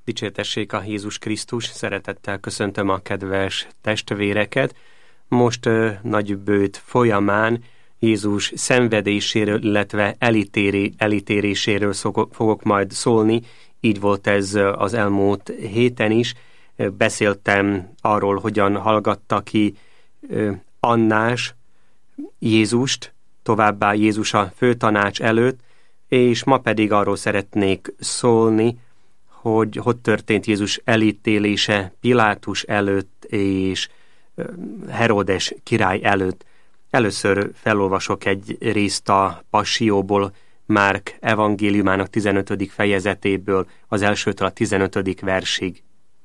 Dicsértessék a Jézus Krisztus, szeretettel köszöntöm a kedves testvéreket. Most nagy bőt folyamán Jézus szenvedéséről, illetve elítéléséről fogok majd szólni. Így volt ez az elmúlt héten is. Beszéltem arról, hogyan hallgatta ki Annás Jézust, továbbá Jézus a főtanács előtt, és ma pedig arról szeretnék szólni, hogy történt Jézus elítélése Pilátus előtt és Heródes király előtt. Először felolvasok egy részt a Passió-ból, Márk evangéliumának 15. fejezetéből, az 1-től a 15. versig.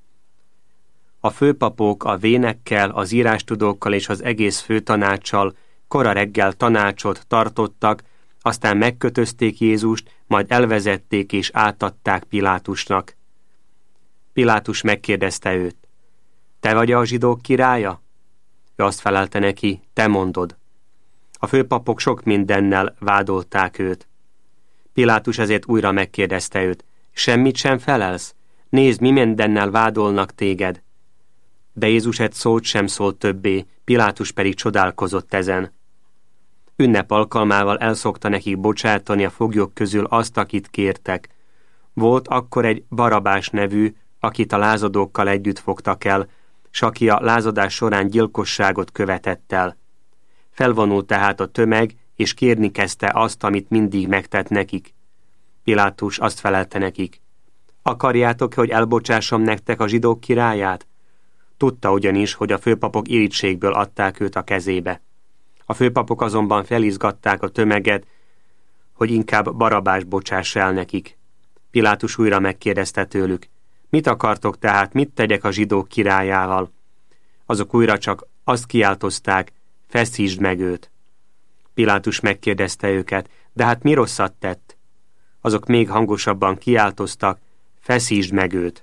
A főpapok a vénekkel, az írástudókkal és az egész főtanáccsal kora reggel tanácsot tartottak, aztán megkötözték Jézust, majd elvezették és átadták Pilátusnak. Pilátus megkérdezte őt: te vagy a zsidók királya? Ő azt felelte neki: te mondod. A főpapok sok mindennel vádolták őt. Pilátus ezért újra megkérdezte őt: semmit sem felelsz? Nézd, mi mindennel vádolnak téged. De Jézus egy szót sem szólt többé, Pilátus pedig csodálkozott ezen. Ünnep alkalmával elszokta nekik bocsátani a foglyok közül azt, akit kértek. Volt akkor egy Barabás nevű, akit a lázadókkal együtt fogtak el, s aki a lázadás során gyilkosságot követett el. Felvonult tehát a tömeg, és kérni kezdte azt, amit mindig megtett nekik. Pilátus azt felelte nekik: akarjátok, hogy elbocsássam nektek a zsidók királyát? Tudta ugyanis, hogy a főpapok irítségből adták őt a kezébe. A főpapok azonban felizgatták a tömeget, hogy inkább Barabást bocsássa el nekik. Pilátus újra megkérdezte tőlük: mit akartok tehát, mit tegyek a zsidók királyával? Azok újra csak azt kiáltozták: feszítsd meg őt. Pilátus megkérdezte őket: de hát mi rosszat tett? Azok még hangosabban kiáltoztak: feszítsd meg őt.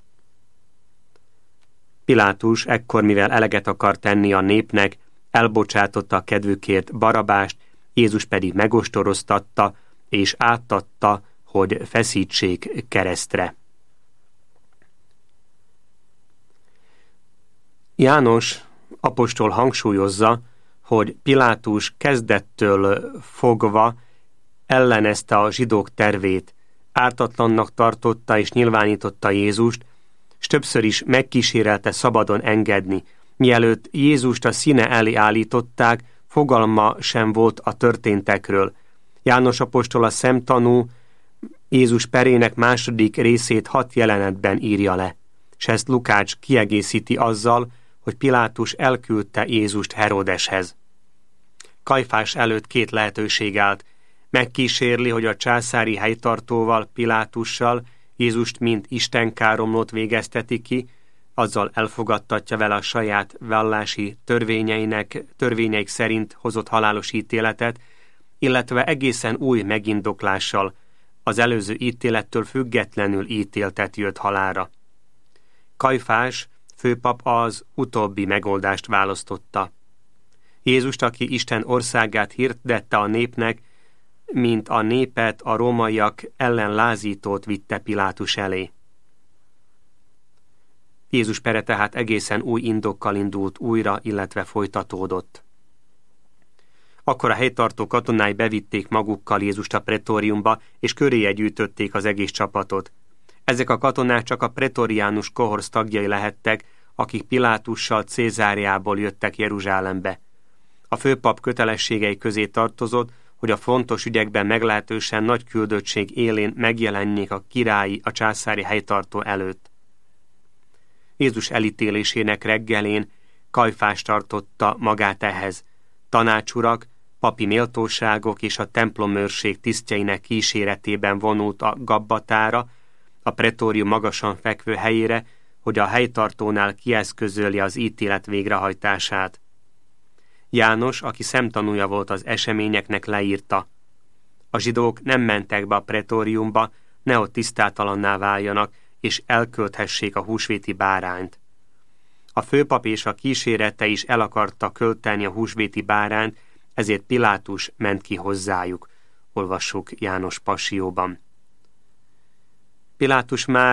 Pilátus ekkor, mivel eleget akar tenni a népnek, elbocsátotta a kedvükért Barabást, Jézus pedig megostoroztatta, és átadta, hogy feszítsék keresztre. János apostol hangsúlyozza, hogy Pilátus kezdettől fogva ellenezte a zsidók tervét, ártatlannak tartotta és nyilvánította Jézust, s többször is megkísérelte szabadon engedni. Mielőtt Jézust a színe elé állították, fogalma sem volt a történtekről. János apostol a szemtanú Jézus perének második részét 6 jelenetben írja le, s ezt Lukács kiegészíti azzal, hogy Pilátus elküldte Jézust Heródeshez. Kajfás előtt 2 lehetőség állt: megkísérli, hogy a császári helytartóval, Pilátussal Jézust mint istenkáromlót végezteti ki, azzal elfogadtatja vele a saját vallási törvényeik szerint hozott halálos ítéletet, illetve egészen új megindoklással az előző ítélettől függetlenül ítéltet jött halálra. Kajfás főpap az utóbbi megoldást választotta. Jézust, aki Isten országát hirdette a népnek, mint a népet a rómaiak ellen lázítót vitte Pilátus elé. Jézus pere tehát egészen új indokkal indult újra, illetve folytatódott. Akkor a helytartó katonái bevitték magukkal Jézust a pretóriumba, és köréje gyűjtötték az egész csapatot. Ezek a katonák csak a pretoriánus kohorsz tagjai lehettek, akik Pilátussal Cézáriából jöttek Jeruzsálembe. A főpap kötelességei közé tartozott, hogy a fontos ügyekben meglehetősen nagy küldöttség élén megjelenjék a királyi, a császári helytartó előtt. Jézus elítélésének reggelén Kajfás tartotta magát ehhez. Tanácsurak, papi méltóságok és a templomőrség tisztjeinek kíséretében vonult a Gabbatára, a pretórium magasan fekvő helyére, hogy a helytartónál kieszközölje az ítélet végrehajtását. János, aki szemtanúja volt az eseményeknek, leírta: a zsidók nem mentek be a pretóriumba, nehogy tisztátalanná váljanak, és elkölthessék a húsvéti bárányt. A főpap és a kísérete is el akarta költeni a húsvéti bárányt, ezért Pilátus ment ki hozzájuk. Olvassuk János Passió-ban. Pilátus már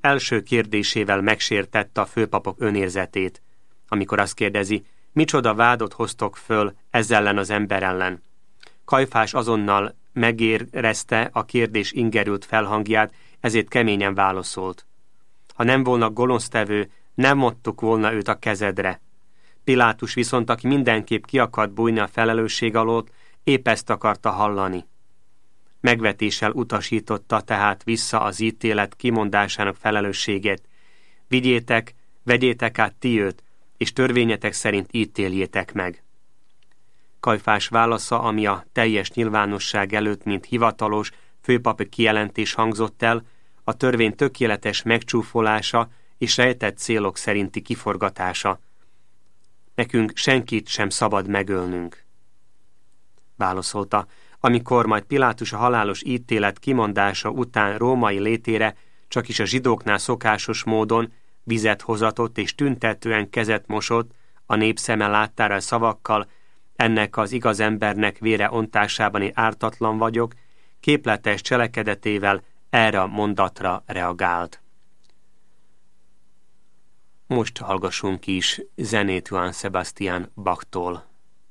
első kérdésével megsértette a főpapok önérzetét, amikor azt kérdezi, micsoda vádot hoztok föl ezzel ellen az ember ellen. Kajfás azonnal megérezte a kérdés ingerült felhangját, ezért keményen válaszolt. Ha nem volna gonosztevő, nem adtuk volna őt a kezedre. Pilátus viszont, aki mindenképp ki akart bújni a felelősség alól, épp ezt akarta hallani. Megvetéssel utasította tehát vissza az ítélet kimondásának felelősségét. Vigyétek, vegyétek át ti őt, és törvényetek szerint ítéljétek meg. Kajfás válasza, ami a teljes nyilvánosság előtt, mint hivatalos, főpapi kijelentés hangzott el, a törvény tökéletes megcsúfolása és rejtett célok szerinti kiforgatása. Nekünk senkit sem szabad megölnünk. Válaszolta, amikor majd Pilátus a halálos ítélet kimondása után római létére csak is a zsidóknál szokásos módon vizet hozatott és tüntetően kezet mosott, a nép szeme láttára szavakkal, ennek az igaz embernek vére ontásában én ártatlan vagyok, képletes cselekedetével erre a mondatra reagált. Most hallgassunk is zenét Johann Sebastian Bachtól.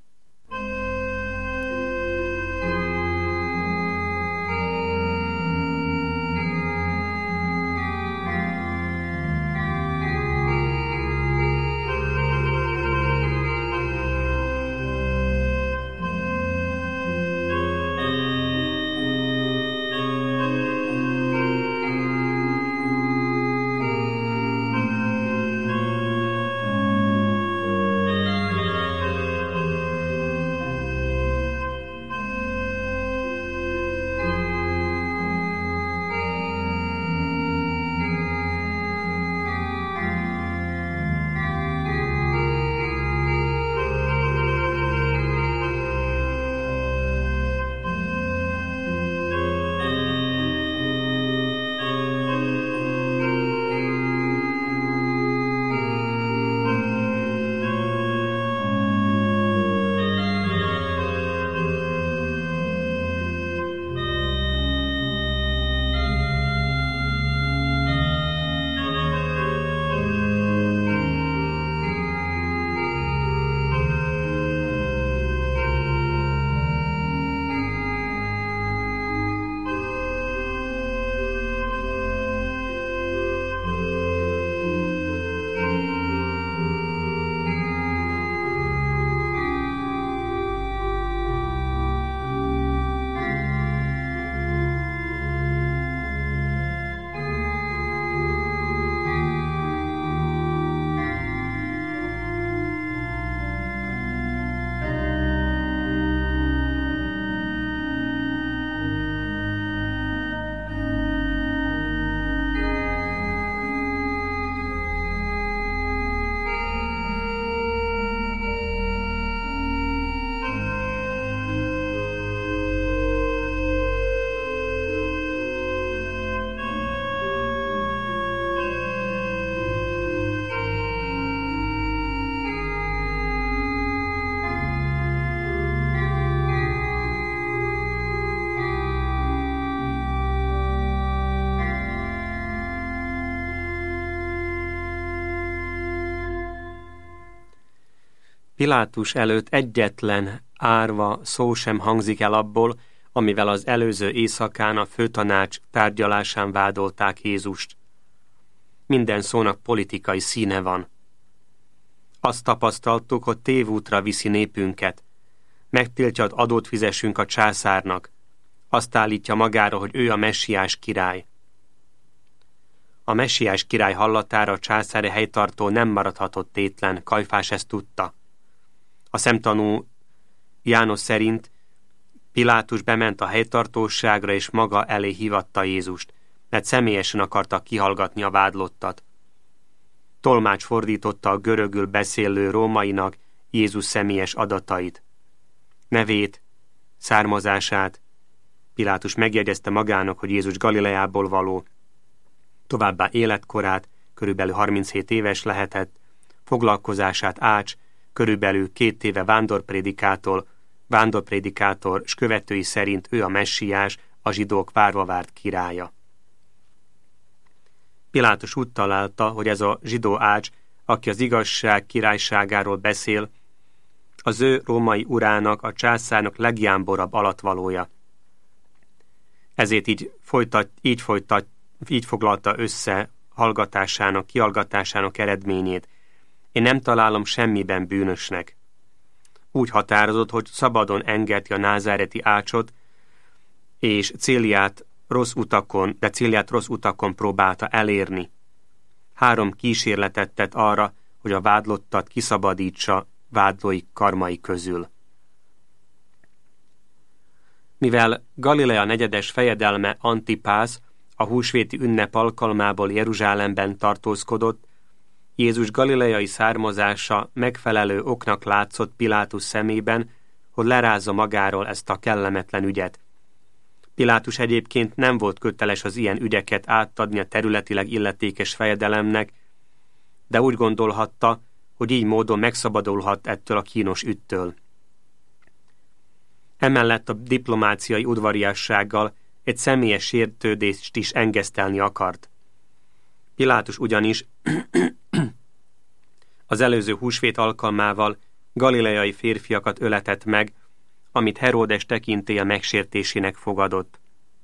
Pilátus előtt egyetlen árva szó sem hangzik el abból, amivel az előző éjszakán a főtanács tárgyalásán vádolták Jézust. Minden szónak politikai színe van. Azt tapasztaltuk, hogy tévútra viszi népünket. Megtiltja, hogy adót fizessünk a császárnak. Azt állítja magára, hogy ő a messiás király. A messiás király hallatára a császári helytartó nem maradhatott tétlen, Kajfás ezt tudta. A szemtanú János szerint Pilátus bement a helytartóságra és maga elé hívatta Jézust, mert személyesen akarta kihallgatni a vádlottat. Tolmács fordította a görögül beszélő rómainak Jézus személyes adatait. Nevét, származását. Pilátus megjegyezte magának, hogy Jézus Galileából való. Továbbá életkorát, körülbelül 37 éves lehetett, foglalkozását ács, körülbelül 2 éve vándorprédikátor, s követői szerint ő a messiás, a zsidók várva várt királya. Pilátus úgy találta, hogy ez a zsidó ács, aki az igazság királyságáról beszél, az ő római urának, a császárnak legjámborabb alatvalója. Ezért így foglalta össze kihallgatásának eredményét. Én nem találom semmiben bűnösnek. Úgy határozott, hogy szabadon engedti a názáreti ácsot, és célját rossz utakon próbálta elérni. 3 kísérletet tett arra, hogy a vádlottat kiszabadítsa vádlói karmai közül. Mivel Galilea negyedes fejedelme Antipász a húsvéti ünnep alkalmából Jeruzsálemben tartózkodott, Jézus galileai származása megfelelő oknak látszott Pilátus szemében, hogy lerázza magáról ezt a kellemetlen ügyet. Pilátus egyébként nem volt köteles az ilyen ügyeket átadni a területileg illetékes fejedelemnek, de úgy gondolhatta, hogy így módon megszabadulhat ettől a kínos ügytől. Emellett a diplomáciai udvariassággal egy személyes sértődést is engesztelni akart. Pilátus ugyanis az előző húsvét alkalmával galileai férfiakat öletett meg, amit Heródes tekintélye megsértésének fogadott.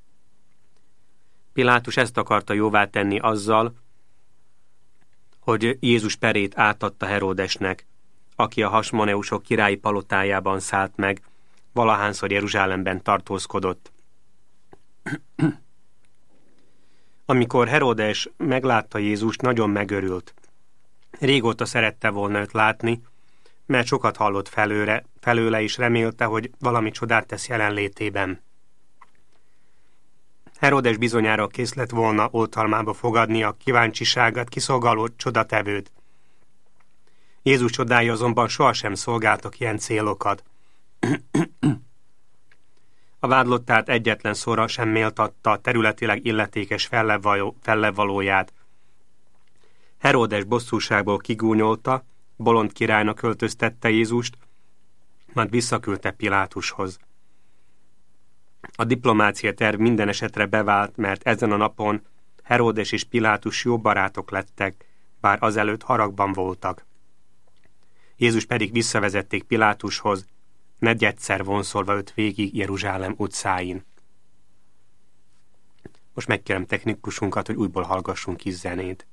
Pilátus ezt akarta jóvá tenni azzal, hogy Jézus perét átadta Heródesnek, aki a Hasmoneusok királyi palotájában szállt meg, valahányszor Jeruzsálemben tartózkodott. Amikor Heródes meglátta Jézust, nagyon megörült. Régóta szerette volna őt látni, mert sokat hallott felőle és remélte, hogy valami csodát tesz jelenlétében. Heródes bizonyára kész lett volna oltalmába fogadni a kíváncsiságát kiszolgáló csodatevőt. Jézus csodái azonban sohasem szolgáltak ilyen célokat. A vádlottát egyetlen szóra sem méltatta a területileg illetékes fellevalóját. Heródes bosszúságból kigúnyolta, bolond királynak költöztette Jézust, majd visszaküldte Pilátushoz. A diplomácia terv minden esetre bevált, mert ezen a napon Heródes és Pilátus jó barátok lettek, bár azelőtt haragban voltak. Jézus pedig visszavezették Pilátushoz, negyedszer vonszolva őt végig Jeruzsálem utcáin. Most megkérem technikusunkat, hogy újból hallgassunk kis zenét.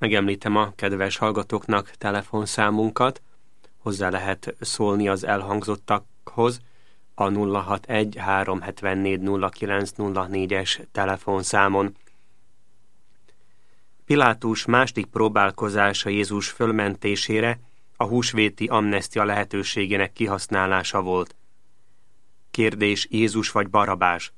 Megemlítem a kedves hallgatóknak telefonszámunkat, hozzá lehet szólni az elhangzottakhoz a 061 374 0904-es telefonszámon. Pilátus második próbálkozása Jézus fölmentésére a húsvéti amnesztia lehetőségének kihasználása volt. Kérdés: Jézus vagy Barabás?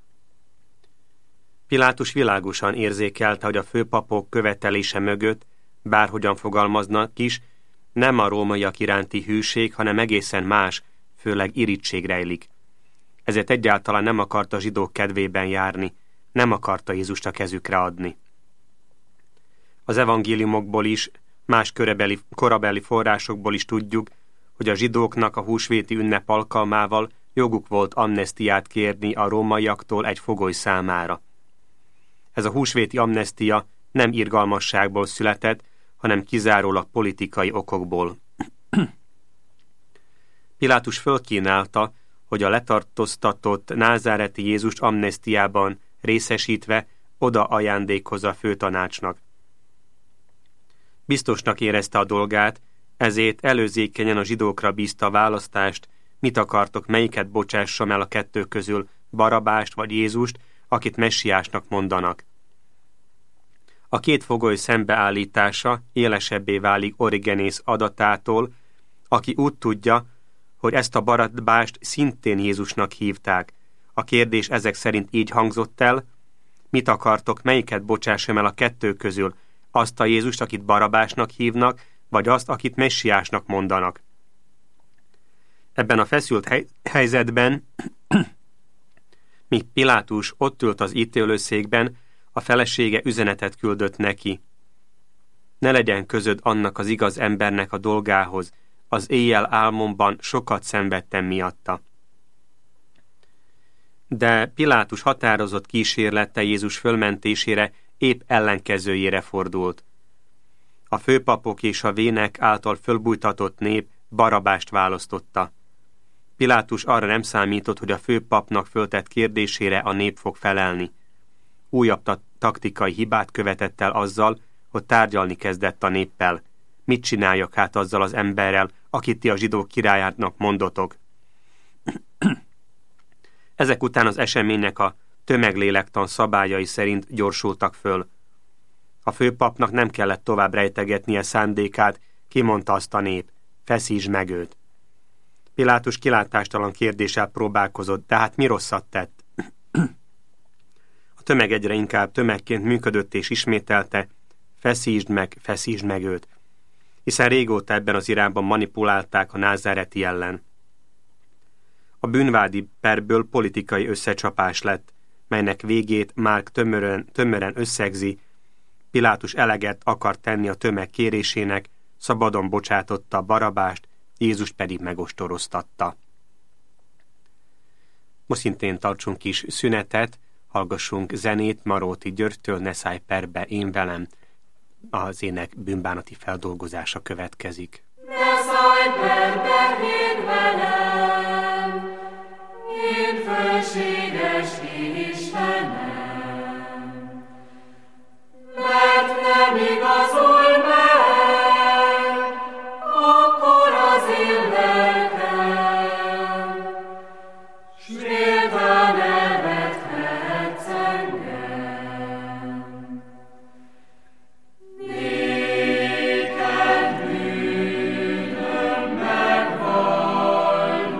Pilátus világosan érzékelte, hogy a főpapok követelése mögött, bárhogyan fogalmaznak is, nem a rómaiak iránti hűség, hanem egészen más, főleg irigység rejlik. Ezért egyáltalán nem akarta a zsidók kedvében járni, nem akarta Jézust a kezükre adni. Az evangéliumokból is, más korabeli forrásokból is tudjuk, hogy a zsidóknak a húsvéti ünnep alkalmával joguk volt amnesztiát kérni a rómaiaktól egy fogoly számára. Ez a húsvéti amnesztia nem irgalmasságból született, hanem kizárólag politikai okokból. Pilátus fölkínálta, hogy a letartóztatott názáreti Jézust amnesztiában részesítve oda ajándékozza a főtanácsnak. Biztosnak érezte a dolgát, ezért előzékenyen a zsidókra bízta a választást, mit akartok, melyiket bocsássam el a kettő közül, Barabást vagy Jézust, akit messiásnak mondanak. A két fogoly szembeállítása élesebbé válik Origenész adatától, aki úgy tudja, hogy ezt a Barabást szintén Jézusnak hívták. A kérdés ezek szerint így hangzott el: mit akartok, melyiket bocsássam el a kettő közül, azt a Jézust, akit Barabásnak hívnak, vagy azt, akit messiásnak mondanak. Ebben a feszült helyzetben, míg Pilátus ott ült az ítélőszékben, a felesége üzenetet küldött neki. Ne legyen közöd annak az igaz embernek a dolgához, az éjjel álmomban sokat szenvedtem miatta. De Pilátus határozott kísérlete Jézus fölmentésére épp ellenkezőjére fordult. A főpapok és a vének által fölbújtatott nép Barabást választotta. Pilátus arra nem számított, hogy a főpapnak föltett kérdésére a nép fog felelni. Újabb taktikai hibát követett el azzal, hogy tárgyalni kezdett a néppel. Mit csináljak hát azzal az emberrel, akit ti a zsidók királyának mondotok? Ezek után az eseménynek a tömeglélektan szabályai szerint gyorsultak föl. A főpapnak nem kellett tovább rejtegetnie szándékát, kimondta azt a nép: feszítsd meg őt. Pilátus kilátástalan kérdéssel próbálkozott, de hát mi rosszat tett? A tömeg egyre inkább tömegként működött és ismételte: feszítsd meg őt. Hiszen régóta ebben az irányban manipulálták a názáreti ellen. A bűnvádi perből politikai összecsapás lett, melynek végét Márk tömören összegzi: Pilátus eleget akart tenni a tömeg kérésének, szabadon bocsátotta Barabást, Jézust pedig megostoroztatta. Most szintén tartsunk kis szünetet, hallgassunk zenét Maróti Györgytől, Ne szállj perbe én velem. Az ének bűnbánati feldolgozása következik. Ne szállj perbe én velem, én fölséges Istenem, mert nem igazol meg, akkor az én lelkem, s méltán elvethetsz engem. Néked bűnöm megvallom,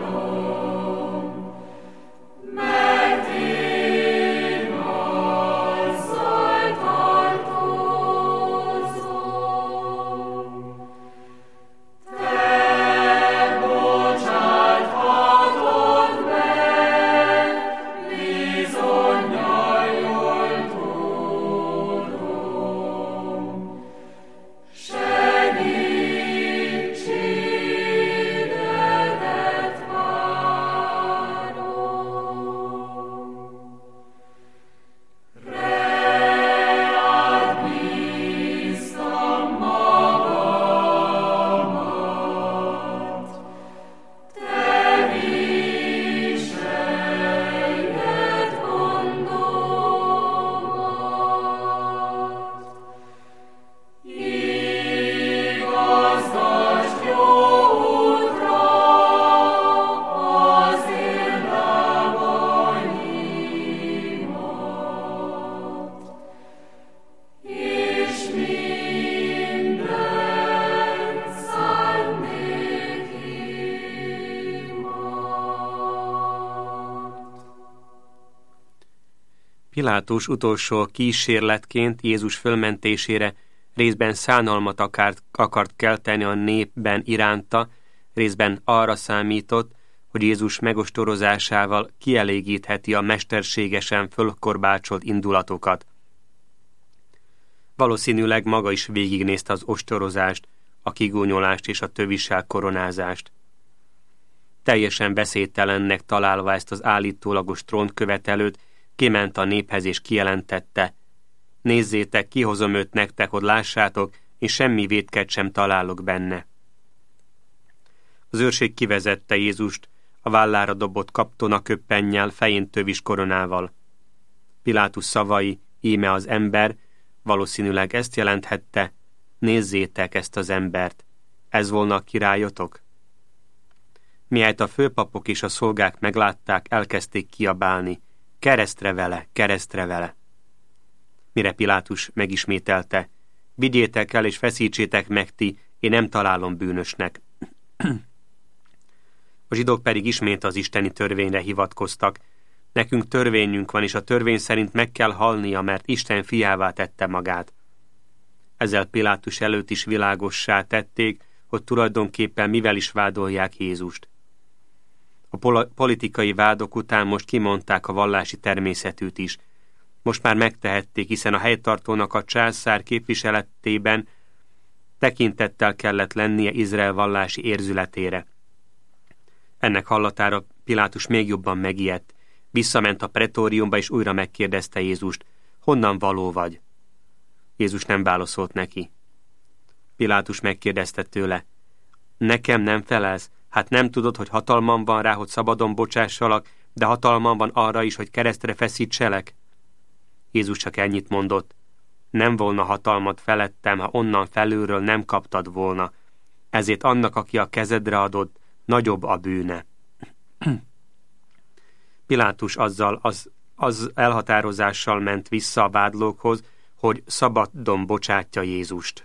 Pilátus utolsó kísérletként Jézus fölmentésére részben szánalmat akart kelteni a népben iránta, részben arra számított, hogy Jézus megostorozásával kielégítheti a mesterségesen fölkorbácsolt indulatokat. Valószínűleg maga is végignézte az ostorozást, a kigúnyolást és a töviság koronázást. Teljesen beszédtelennek találva ezt az állítólagos trónkövetelőt, kiment a néphez és kijelentette: nézzétek, kihozom őt nektek, hogy lássátok, és semmi vétket sem találok benne. Az őrség kivezette Jézust a vállára dobott kaptonaköppennyel, fején tövis koronával. Pilátus szavai, íme az ember, valószínűleg ezt jelenthette: nézzétek ezt az embert, ez volna a királyotok? Mihelyt a főpapok és a szolgák meglátták, elkezdték kiabálni: keresztre vele, keresztre vele! Mire Pilátus megismételte: vigyétek el és feszítsétek meg ti, én nem találom bűnösnek. A zsidók pedig ismét az isteni törvényre hivatkoztak: nekünk törvényünk van, és a törvény szerint meg kell halnia, mert Isten fiává tette magát. Ezzel Pilátus előtt is világossá tették, hogy tulajdonképpen mivel is vádolják Jézust. A politikai vádok után most kimondták a vallási természetűt is. Most már megtehették, hiszen a helytartónak a császár képviseletében tekintettel kellett lennie Izrael vallási érzületére. Ennek hallatára Pilátus még jobban megijedt. Visszament a pretóriumba, és újra megkérdezte Jézust: honnan való vagy? Jézus nem válaszolt neki. Pilátus megkérdezte tőle: nekem nem felelsz? Hát nem tudod, hogy hatalmam van rá, hogy szabadon bocsássalak, de hatalmam van arra is, hogy keresztre feszítselek? Jézus csak ennyit mondott: nem volna hatalmad felettem, ha onnan felülről nem kaptad volna. Ezért annak, aki a kezedre adott, nagyobb a bűne. Pilátus azzal az elhatározással ment vissza a vádlókhoz, hogy szabadon bocsátja Jézust.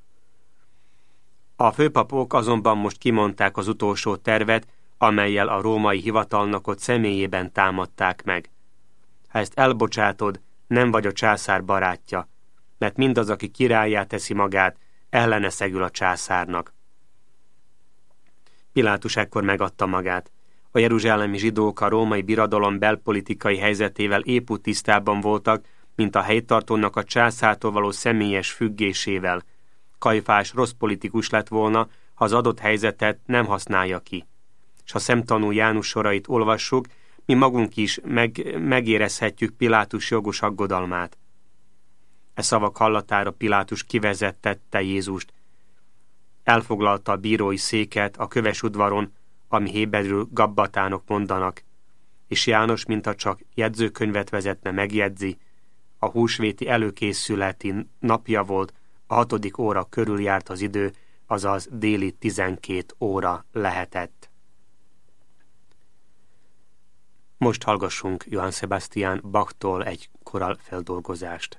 A főpapok azonban most kimondták az utolsó tervet, amellyel a római hivatalnokot személyében támadták meg. Ha ezt elbocsátod, nem vagy a császár barátja, mert mindaz, aki királlyá teszi magát, ellene szegül a császárnak. Pilátus ekkor megadta magát. A jeruzsálemi zsidók a római birodalom belpolitikai helyzetével épp úgy tisztában voltak, mint a helytartónak a császártól való személyes függésével. Kajfás rossz politikus lett volna, ha az adott helyzetet nem használja ki. És ha szemtanú János sorait olvassuk, mi magunk is megérezhetjük Pilátus jogos aggodalmát. E szavak hallatára Pilátus kivezettette Jézust. Elfoglalta a bírói széket a köves udvaron, ami héberül Gabbatának mondanak, és János, mintha csak jegyzőkönyvet vezetne, megjegyzi: a húsvéti előkészületi napja volt, a 6. óra körül járt az idő, azaz déli 12 óra lehetett. Most hallgassunk Johann Sebastian Bachtól egy koralfeldolgozást.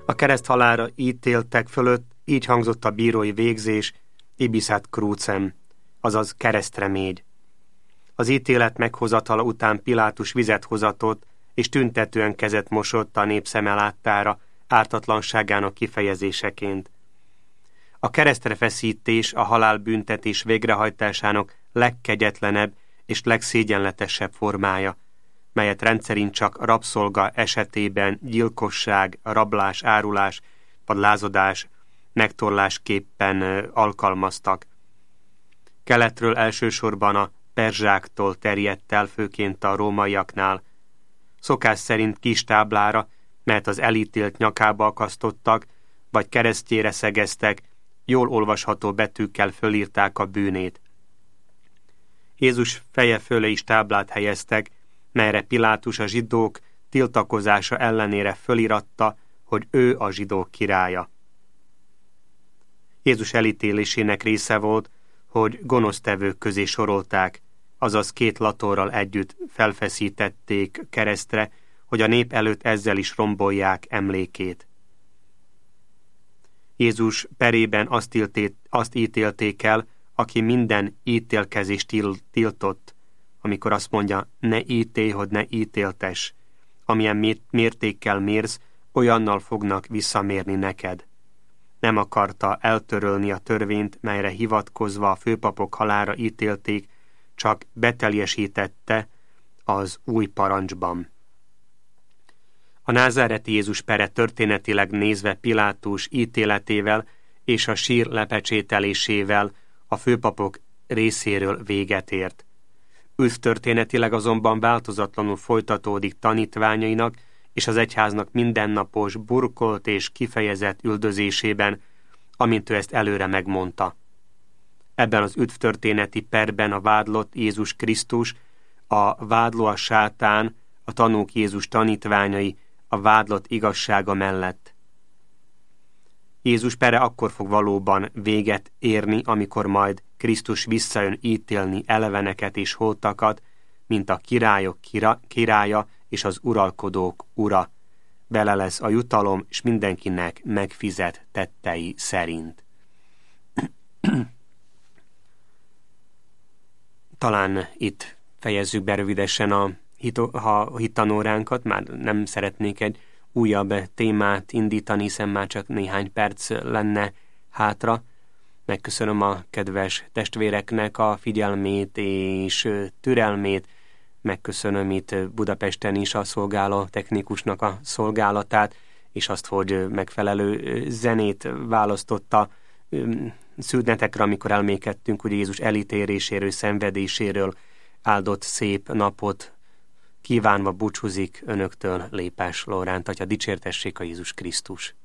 A kereszthalálra ítéltek fölött így hangzott a bírói végzés, ibisat crucem, azaz keresztremégy. Az ítélet meghozatala után Pilátus vizet hozatott, és tüntetően kezet mosott a nép szeme láttára, ártatlanságának kifejezéseként. A keresztre feszítés a halálbüntetés végrehajtásának legkegyetlenebb és legszégyenletesebb formája, melyet rendszerint csak rabszolga esetében gyilkosság, rablás, árulás vagy lázadás megtorlásképpen alkalmaztak. Keletről elsősorban a perzsáktól terjedt el, főként a rómaiaknál. Szokás szerint kis táblára, mert az elítélt nyakába akasztottak, vagy keresztjére szegeztek, jól olvasható betűkkel fölírták a bűnét. Jézus feje fölé is táblát helyeztek, melyre Pilátus a zsidók tiltakozása ellenére föliratta, hogy ő a zsidók királya. Jézus elítélésének része volt, hogy gonosztevők közé sorolták, azaz 2 latorral együtt felfeszítették keresztre, hogy a nép előtt ezzel is rombolják emlékét. Jézus perében azt ítélték el, aki minden ítélkezést tiltott, amikor azt mondja, ne ítélj, hogy ne ítéltes. Amilyen mértékkel mérsz, olyannal fognak visszamérni neked. Nem akarta eltörölni a törvényt, melyre hivatkozva a főpapok halálra ítélték, csak beteljesítette az új parancsban. A názáreti Jézus pere történetileg nézve Pilátus ítéletével és a sír lepecsételésével a főpapok részéről véget ért. Történetileg azonban változatlanul folytatódik tanítványainak és az egyháznak mindennapos, burkolt és kifejezett üldözésében, amint ő ezt előre megmondta. Ebben az történeti perben a vádlott Jézus Krisztus, a vádló a sátán, a tanúk Jézus tanítványai, a vádlott igazsága mellett. Jézus pere akkor fog valóban véget érni, amikor majd Krisztus visszajön ítélni eleveneket és holtakat, mint a királyok királya és az uralkodók ura. Bele lesz a jutalom, és mindenkinek megfizet tettei szerint. Talán itt fejezzük be rövidesen a hittanóránkat, már nem szeretnék egy újabb témát indítani, hiszen már csak néhány perc lenne hátra. Megköszönöm a kedves testvéreknek a figyelmét és türelmét, megköszönöm itt Budapesten is a szolgáló technikusnak a szolgálatát, és azt, hogy megfelelő zenét választotta szünetekre, amikor elmékedtünk, hogy Jézus elítéléséről, szenvedéséről áldott szép napot kívánva búcsúzik önöktől Lépás Lóránt Atya. Dicsértessék a Jézus Krisztus!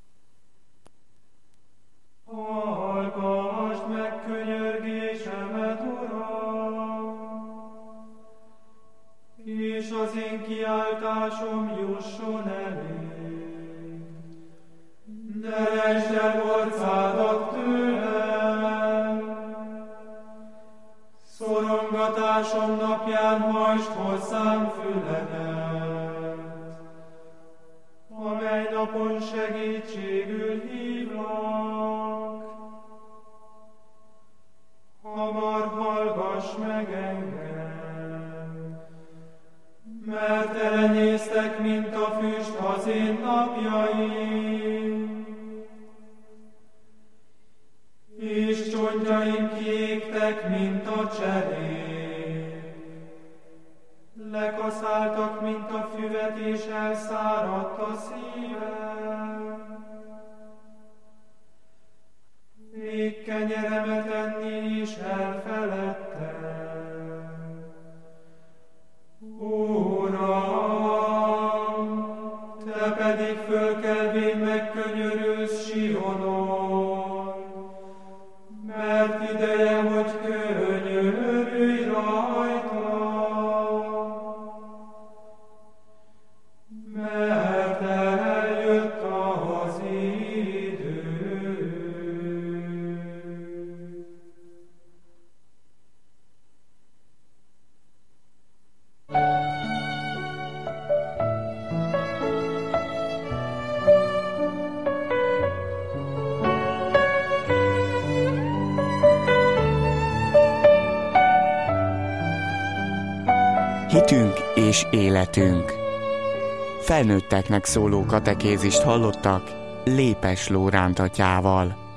Hallgassd meg könyörgésemet, Uram, és az én kiáltásom jusson eléd. Ne lesd el orcádat tőlem, szorongatásom napján hajtsd hozzám füledet, amely napon segítségül hívlak. Hamar hallgass meg engem, mert elenyésztek, mint a füst az én napjaim, és csontjaim kiégtek, mint a cserép. Lekaszáltak, mint a füvet, és elszáradt a szívem. Még kenyeremet enni is elfeledtem. Uram, te pedig fölkelvén megkönyörülsz Sionon, mert ideje, hogy könyörülj rajta, mert eljött az idő. hitünk és életünk. Felnőtteknek szóló katekézist hallottak Lépes Lóránt atyával.